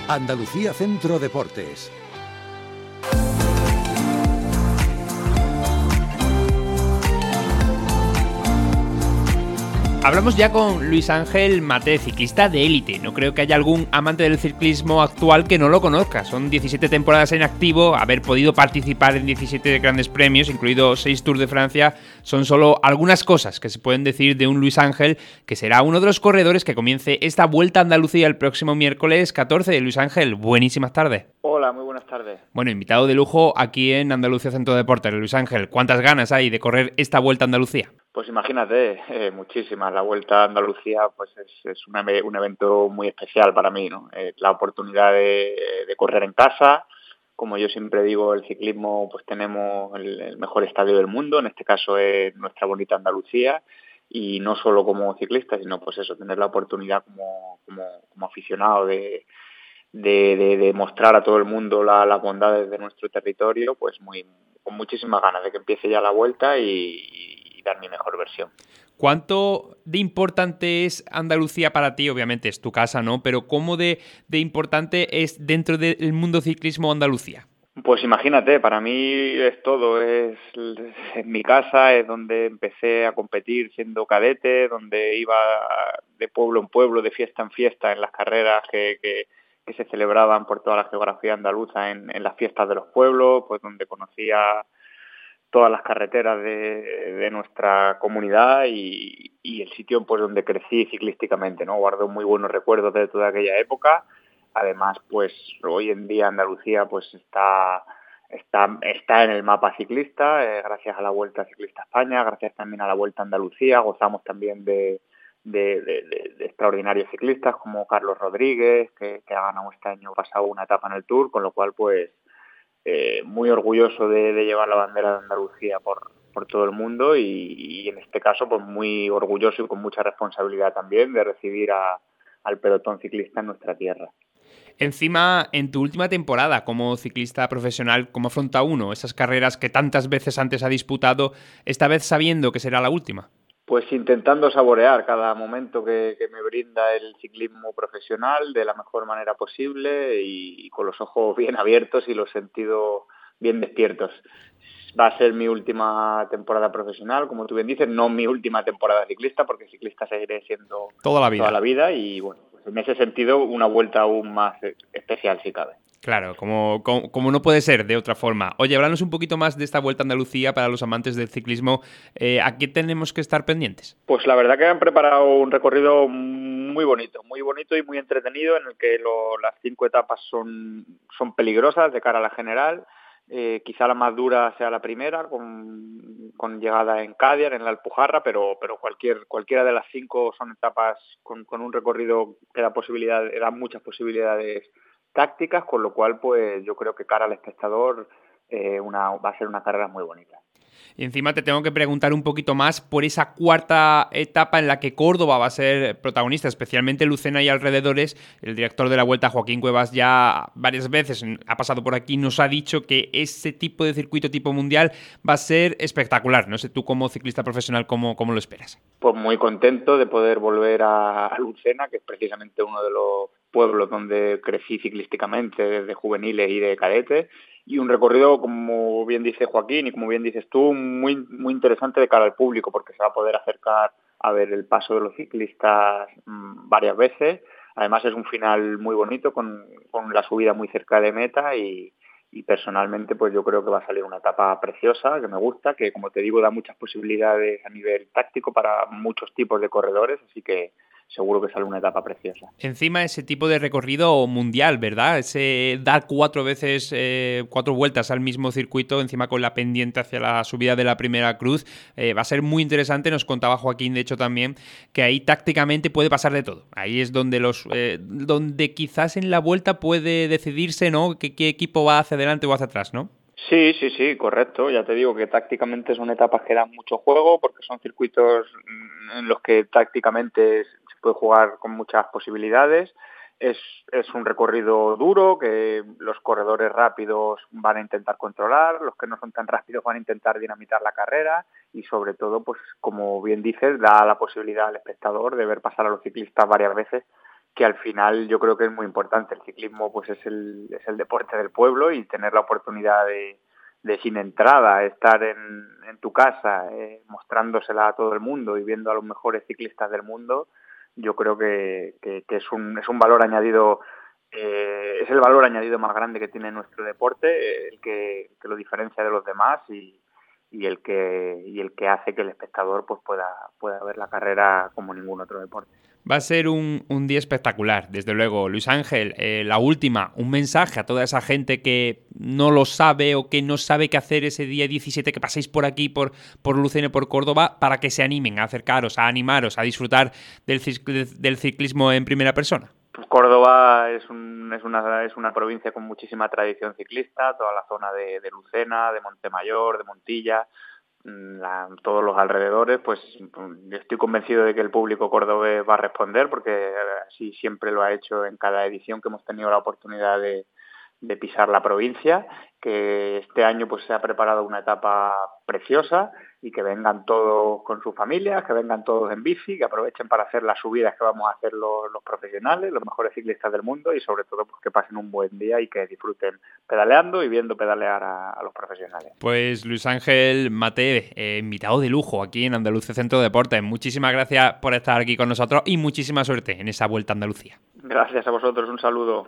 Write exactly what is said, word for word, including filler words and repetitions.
Andalucía Centro Deportes. Hablamos ya con Luis Ángel Mate, ciclista de élite. No creo que haya algún amante del ciclismo actual que no lo conozca. Son diecisiete temporadas en activo, haber podido participar en diecisiete grandes premios, incluidos seis Tours de Francia, son solo algunas cosas que se pueden decir de un Luis Ángel, que será uno de los corredores que comience esta Vuelta a Andalucía el próximo miércoles catorce. Luis Ángel, buenísimas tardes. Hola, muy buenas tardes. Bueno, invitado de lujo aquí en Andalucía Centro Deportes. Luis Ángel, ¿cuántas ganas hay de correr esta Vuelta a Andalucía? Pues imagínate, eh, muchísimas. La Vuelta a Andalucía pues es, es un, un evento muy especial para mí, ¿no? Eh, la oportunidad de, de correr en casa. Como yo siempre digo, el ciclismo, pues tenemos el, el mejor estadio del mundo, en este caso es nuestra bonita Andalucía, y no solo como ciclista, sino pues eso, tener la oportunidad como, como, como aficionado de, de, de, de mostrar a todo el mundo la, las bondades de nuestro territorio, pues muy con muchísimas ganas de que empiece ya la Vuelta y, y dar mi mejor versión. ¿Cuánto de importante es Andalucía para ti? Obviamente es tu casa, ¿no? Pero ¿cómo de, de importante es dentro del mundo ciclismo Andalucía? Pues imagínate, para mí es todo, es, es mi casa, es donde empecé a competir siendo cadete, donde iba de pueblo en pueblo, de fiesta en fiesta en las carreras que, que, que se celebraban por toda la geografía andaluza en, en las fiestas de los pueblos, pues donde conocía todas las carreteras de, de nuestra comunidad y, y el sitio pues donde crecí ciclísticamente, ¿no? Guardo muy buenos recuerdos de toda aquella época. Además, pues hoy en día Andalucía pues está está está en el mapa ciclista, eh, gracias a la Vuelta Ciclista España, gracias también a la Vuelta a Andalucía. Gozamos también de, de, de, de, de extraordinarios ciclistas como Carlos Rodríguez, que, que ha ganado este año pasado una etapa en el Tour, con lo cual pues Eh, muy orgulloso de, de llevar la bandera de Andalucía por, por todo el mundo y, y en este caso pues muy orgulloso y con mucha responsabilidad también de recibir a, al pelotón ciclista en nuestra tierra. Encima, en tu última temporada como ciclista profesional, ¿cómo afronta uno esas carreras que tantas veces antes ha disputado, esta vez sabiendo que será la última? Pues intentando saborear cada momento que, que me brinda el ciclismo profesional de la mejor manera posible y, y con los ojos bien abiertos y los sentidos bien despiertos. Va a ser mi última temporada profesional, como tú bien dices, no mi última temporada ciclista, porque ciclista seguiré siendo toda la vida, toda la vida y bueno, pues en ese sentido una vuelta aún más especial si cabe. Claro, como, como, como no puede ser de otra forma. Oye, háblanos un poquito más de esta Vuelta a Andalucía para los amantes del ciclismo. Eh, ¿A qué tenemos que estar pendientes? Pues la verdad que han preparado un recorrido muy bonito, muy bonito y muy entretenido, en el que lo, las cinco etapas son, son peligrosas de cara a la general. Eh, quizá la más dura sea la primera, con, con llegada en Cádiz, en la Alpujarra, pero, pero cualquier, cualquiera de las cinco son etapas con, con un recorrido que da, posibilidad, da muchas posibilidades tácticas, con lo cual pues yo creo que cara al espectador eh, una, va a ser una carrera muy bonita. Y encima te tengo que preguntar un poquito más por esa cuarta etapa en la que Córdoba va a ser protagonista, especialmente Lucena y alrededores. El director de la Vuelta, Joaquín Cuevas, ya varias veces ha pasado por aquí, nos ha dicho que ese tipo de circuito tipo mundial va a ser espectacular. No sé tú como ciclista profesional cómo, cómo lo esperas. Pues muy contento de poder volver a, a Lucena, que es precisamente uno de los pueblos donde crecí ciclísticamente desde juveniles y de cadetes, y un recorrido, como bien dice Joaquín y como bien dices tú, muy muy interesante de cara al público, porque se va a poder acercar a ver el paso de los ciclistas mmm, varias veces. Además es un final muy bonito, con, con la subida muy cerca de meta y, y personalmente pues yo creo que va a salir una etapa preciosa, que me gusta, que como te digo da muchas posibilidades a nivel táctico para muchos tipos de corredores, así que seguro que sale una etapa preciosa. Encima ese tipo de recorrido mundial, ¿verdad? Ese dar cuatro veces, eh, cuatro vueltas al mismo circuito, encima con la pendiente hacia la subida de la primera cruz, eh, va a ser muy interesante. Nos contaba Joaquín, de hecho, también, que ahí tácticamente puede pasar de todo. Ahí es donde los, eh, donde quizás en la vuelta puede decidirse, ¿no? Que qué equipo va hacia adelante o hacia atrás, ¿no? Sí, sí, sí, correcto. Ya te digo que tácticamente son etapas que dan mucho juego, porque son circuitos en los que tácticamente se puede jugar con muchas posibilidades. Es, es un recorrido duro que los corredores rápidos van a intentar controlar, los que no son tan rápidos van a intentar dinamitar la carrera y sobre todo, pues como bien dices, da la posibilidad al espectador de ver pasar a los ciclistas varias veces, que al final yo creo que es muy importante. El ciclismo pues es el, es el deporte del pueblo, y tener la oportunidad de, de sin entrada estar en, en tu casa eh, mostrándosela a todo el mundo y viendo a los mejores ciclistas del mundo, yo creo que, que, que es un es un valor añadido, eh, es el valor añadido más grande que tiene nuestro deporte, eh, el que, que lo diferencia de los demás, y y el que y el que hace que el espectador pues pueda pueda ver la carrera como ningún otro deporte. Va a ser un, un día espectacular, desde luego. Luis Ángel, eh, la última, un mensaje a toda esa gente que no lo sabe o que no sabe qué hacer ese día diecisiete, que paséis por aquí, por, por Lucena, por Córdoba, para que se animen a acercaros, a animaros, a disfrutar del, del ciclismo en primera persona. Pues Córdoba es, un, es, una, es una provincia con muchísima tradición ciclista, toda la zona de, de Lucena, de Montemayor, de Montilla, la, todos los alrededores. Pues estoy convencido de que el público cordobés va a responder, porque así siempre lo ha hecho en cada edición que hemos tenido la oportunidad de, de pisar la provincia, que este año pues se ha preparado una etapa preciosa, y que vengan todos con sus familias, que vengan todos en bici, que aprovechen para hacer las subidas que vamos a hacer los, los profesionales, los mejores ciclistas del mundo, y sobre todo pues que pasen un buen día y que disfruten pedaleando y viendo pedalear a, a los profesionales. Pues Luis Ángel Mate, eh, invitado de lujo aquí en Andalucía Centro de Deportes. Muchísimas gracias por estar aquí con nosotros y muchísima suerte en esa Vuelta a Andalucía. Gracias a vosotros, un saludo.